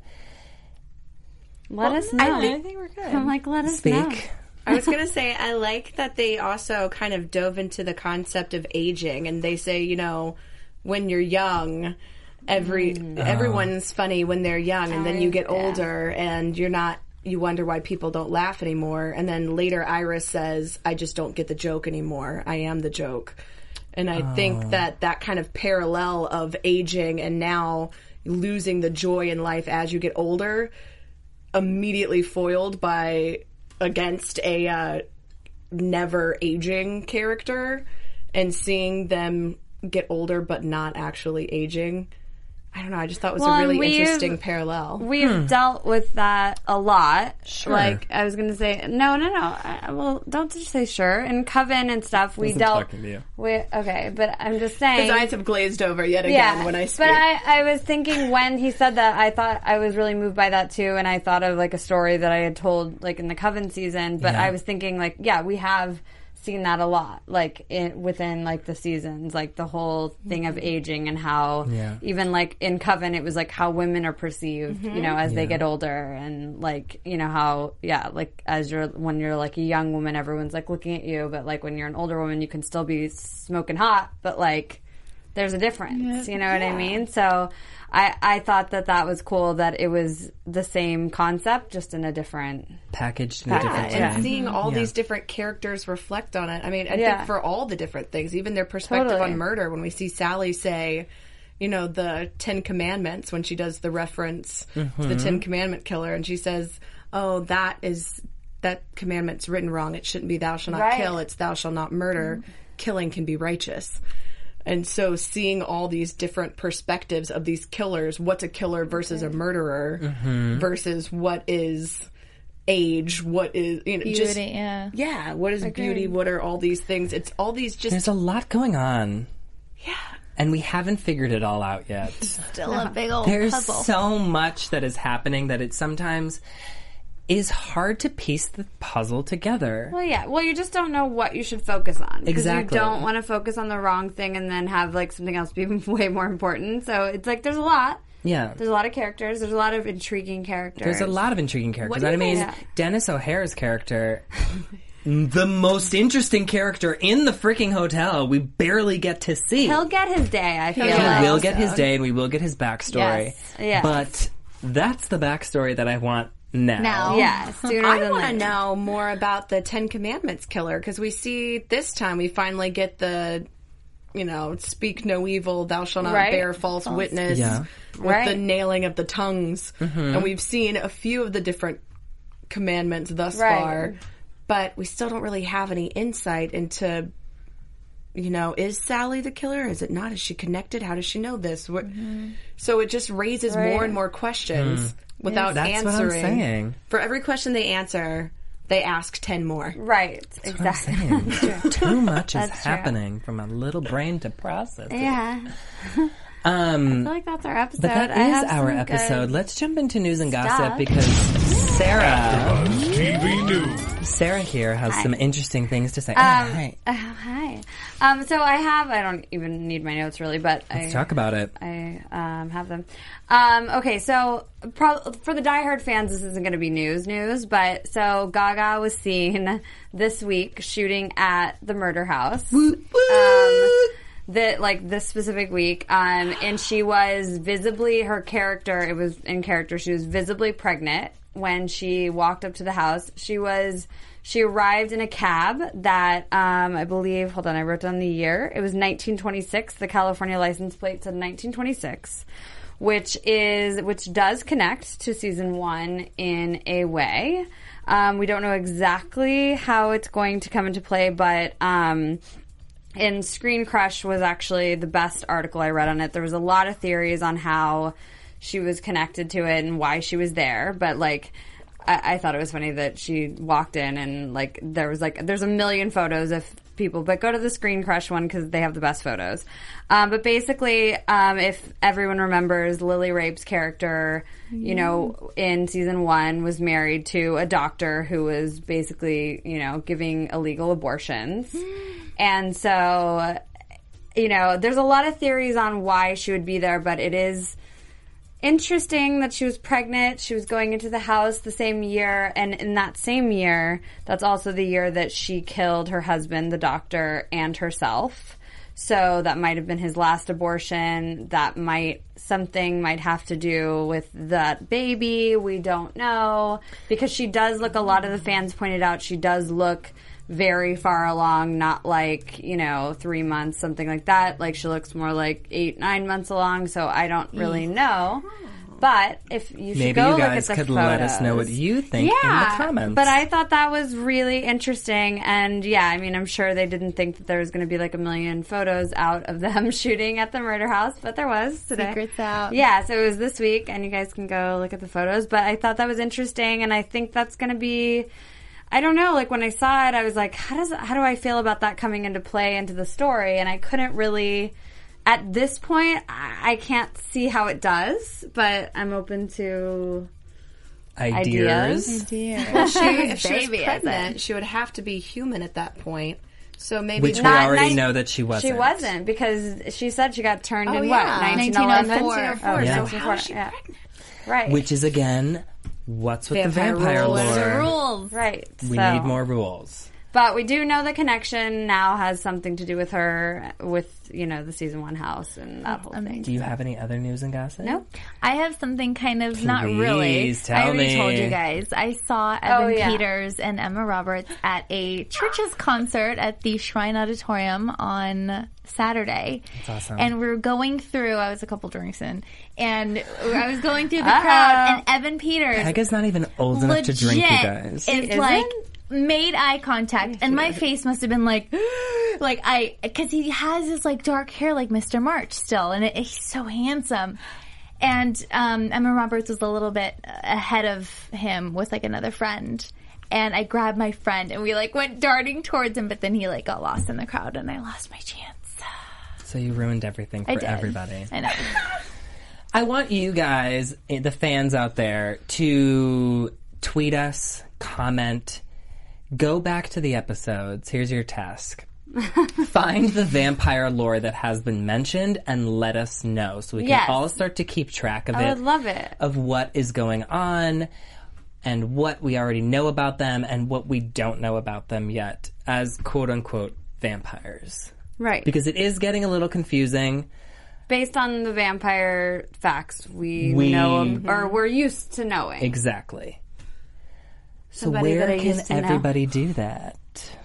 Let us know. I think we're good. I'm like, let us know. speak. I was going to say, I like that they also kind of dove into the concept of aging, and they say, you know, when you're young, every everyone's funny when they're young, and then you get older, and you're not. You wonder why people don't laugh anymore, and then later Iris says, "I just don't get the joke anymore. I am the joke." And I think that that kind of parallel of aging and now losing the joy in life as you get older, immediately foiled by against a uh, never aging character, and seeing them get older but not actually aging I don't know. I just thought it was Well, a really we've- interesting parallel. We've Hmm. dealt with that a lot. Sure. Like, I was going to say, no, no, no. I, well, don't just say sure. In Coven and stuff, we Wasn't dealt talking to you. with, okay, but I'm just saying. His eyes have glazed over yet again yeah, when I speak. but I, I was thinking when he said that, I thought I was really moved by that too, and I thought of like a story that I had told like in the Coven season, but Yeah. I was thinking like, yeah, we have seen that a lot, like in, within like the seasons, like the whole thing of aging and how Yeah. even like in Coven, it was like how women are perceived, you know, as they get older, and like you know how yeah, like as you're when you're like a young woman, everyone's like looking at you, but like when you're an older woman, you can still be smoking hot, but like there's a difference, you know what I mean? So I I thought that that was cool that it was the same concept, just in a different. Packaged in a Yeah, different and way. seeing all Yeah. these different characters reflect on it. I mean, I Yeah. think for all the different things, even their perspective Totally. on murder, when we see Sally say, you know, the Ten Commandments, when she does the reference to the Ten Commandment killer, and she says, oh, that is, that commandment's written wrong. It shouldn't be thou shalt not Right. kill. It's thou shalt not murder. Killing can be righteous. And so seeing all these different perspectives of these killers, what's a killer versus a murderer versus what is age, what is, you know, Beauty, just, yeah. yeah, what is beauty, what are all these things? It's all these just, There's a lot going on. yeah. And we haven't figured it all out yet. Still a big old There's puzzle. so much that is happening that it sometimes is hard to piece the puzzle together. Well, yeah. Well, you just don't know what you should focus on. 'Cause Exactly. You don't want to focus on the wrong thing and then have like something else be way more important. So it's like there's a lot. Yeah. There's a lot of characters. There's a lot of intriguing characters. There's a lot of intriguing characters. do you I mean, think- Dennis O'Hare's character, the most interesting character in the freaking hotel, we barely get to see. He'll get his day. I feel He like. will get his day, and we will get his backstory. Yes. Yes. But that's the backstory that I want now. Now. Yeah, sooner I than want to later. know more about the Ten Commandments killer because we see this time we finally get the, you know, speak no evil, thou shalt not Right. bear false, witness, Yeah. with Right. the nailing of the tongues. And we've seen a few of the different commandments thus Right. far, but we still don't really have any insight into, you know, is Sally the killer? Is it not? Is she connected? How does she know this? What, So it just raises Right. more and more questions without That's what I'm answering. saying. For every question they answer, they ask ten more. Right. That's what I'm Exactly. saying. Too much is That's true. happening for my little brain to process. it. Yeah. Um, I feel like that's our episode. but that I is have our some episode. good- Let's jump into news and gossip stuff. because Sarah, T V News. Sarah here has some interesting things to say. Um, Hi. Oh, hi. Um, so I have, I don't even need my notes really, but Let's I, talk about it. I um, have them. Um, okay, so pro- for the diehard fans, this isn't going to be news news, but so Gaga was seen this week shooting at the murder house. Um, that like this specific week, um, and she was visibly her character. It was in character. She was visibly pregnant when she walked up to the house. She was. She arrived in a cab that um, I believe. Hold on, I wrote down the year. It was nineteen twenty-six. The California license plate said nineteen twenty-six, which is which does connect to season one in a way. Um, we don't know exactly how it's going to come into play, but. Um, And Screen Crush was actually the best article I read on it. There was a lot of theories on how she was connected to it and why she was there. But, like, I, I thought it was funny that she walked in and, like, there was, like, there's a million photos of people. But go to the Screen Crush one because they have the best photos. Um, but basically, um, if everyone remembers, Lily Rape's character, you know, in season one was married to a doctor who was basically, you know, giving illegal abortions. And so, you know, there's a lot of theories on why she would be there, but it is interesting that she was pregnant. She was going into the house the same year, and in that same year, that's also the year that she killed her husband, the doctor, and herself. So that might have been his last abortion. That might, something might have to do with that baby. We don't know. Because she does look, a lot of the fans pointed out, she does look very far along, not like, you know, three months, something like that. Like, she looks more like eight, nine months along, so I don't really know. But if you should Maybe go you look guys at the could photos. let us know what you think yeah, in the comments. But I thought that was really interesting. And yeah, I mean, I'm sure they didn't think that there was going to be like a million photos out of them shooting at the murder house, but there was today. Secrets out. Yeah, so it was this week, and you guys can go look at the photos. But I thought that was interesting, and I think that's going to be... I don't know, like when I saw it, I was like, how does how do I feel about that coming into play into the story? And I couldn't really... At this point, I can't see how it does, but I'm open to ideas. ideas. Dear. Well, she, if she was Baby, I pregnant, bet. she would have to be human at that point. So maybe Which we Not already nine- know that she wasn't. She wasn't, because she said she got turned Oh, in yeah. what? nineteen eleven? nineteen oh four. Oh, Yeah. So how is she yeah. pregnant? Right. Which is, again, what's with Vampire the vampire rules. lore? The rules. right. We so. need more rules. But we do know the connection now has something to do with her, with, you know, the season one house and that whole thing. Do you have any other news and gossip? No? I have something kind of not really. Please tell I already me. told you guys. I saw Evan Oh, yeah. Peters and Emma Roberts at a Church's concert at the Shrine Auditorium on Saturday. That's awesome. And we were going through, I was a couple drinks in, and I was going through the Uh-oh. crowd, and Evan Peters Pega's not even old enough to drink, you guys. It's Isn't? like made eye contact, and my face must have been like, like I, because he has this like dark hair like Mister March still, and it, he's so handsome. And um, Emma Roberts was a little bit ahead of him with like another friend. And I grabbed my friend, and we like went darting towards him, but then he like got lost in the crowd, and I lost my chance. So you ruined everything I for did. everybody. I know. I want you guys, the fans out there, to tweet us, comment, go back to the episodes. Here's your task. Find the vampire lore that has been mentioned and let us know so we can Yes. all start to keep track of I it. would love it. Of what is going on and what we already know about them and what we don't know about them yet as quote-unquote vampires. Right. Because it is getting a little confusing. Based on the vampire facts we, We- know, of, or we're used to knowing. Exactly. So Somebody that where I can used to know. everybody do that?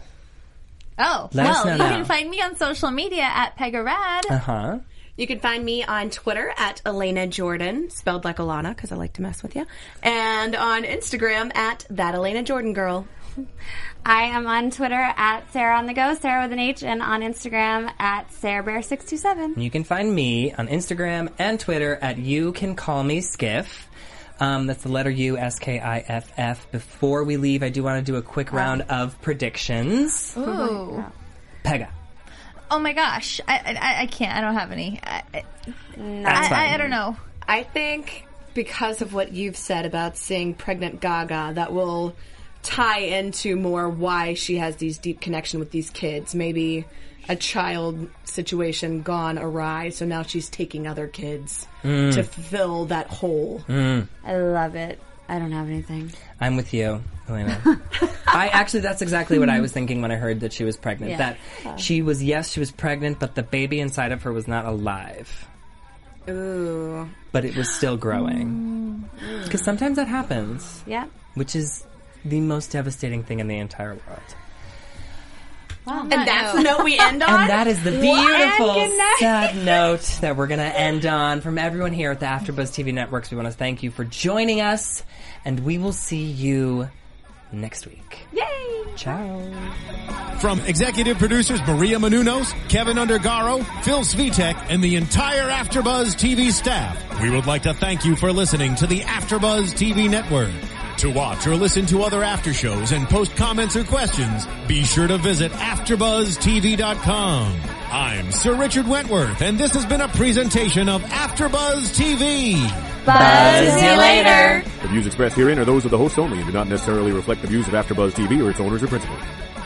Oh, Let us well, know you now. can find me on social media at Pegarad. Uh-huh. You can find me on Twitter at Elena Jordan, spelled like Alana, because I like to mess with you. And on Instagram at That Elena Jordan Girl. I am on Twitter at Sarah on the Go, Sarah with an H, and on Instagram at Sarah Bear six two seven. You can find me on Instagram and Twitter at You Can Call Me Skiff. Um, that's the letter U, S K I F F. Before we leave, I do want to do a quick round of predictions. Ooh. Pega. Oh my gosh. I, I, I can't. I don't have any. I, I, That's fine. I, I don't know. I think because of what you've said about seeing pregnant Gaga, that will tie into more why she has these deep connection with these kids. Maybe a child situation gone awry, so now she's taking other kids Mm. to fill that hole. I love it. I don't have anything. I'm with you, Elena. I actually, that's exactly what I was thinking when I heard that she was pregnant. Yeah. That she was, yes, she was pregnant, but the baby inside of her was not alive. Ooh. But it was still growing. Because sometimes that happens, Yeah. which is the most devastating thing in the entire world. And that's the note we end on? And that is the beautiful, And good night. sad note that we're going to end on. From everyone here at the AfterBuzz T V Networks, we want to thank you for joining us, and we will see you next week. Yay! Ciao. From executive producers Maria Menounos, Kevin Undergaro, Phil Svitek, and the entire AfterBuzz T V staff, we would like to thank you for listening to the AfterBuzz T V network. To watch or listen to other after shows and post comments or questions, be sure to visit after buzz T V dot com. I'm Sir Richard Wentworth, and this has been a presentation of AfterBuzz T V. Buzz you later. The views expressed herein are those of the hosts only and do not necessarily reflect the views of AfterBuzz T V or its owners or principals.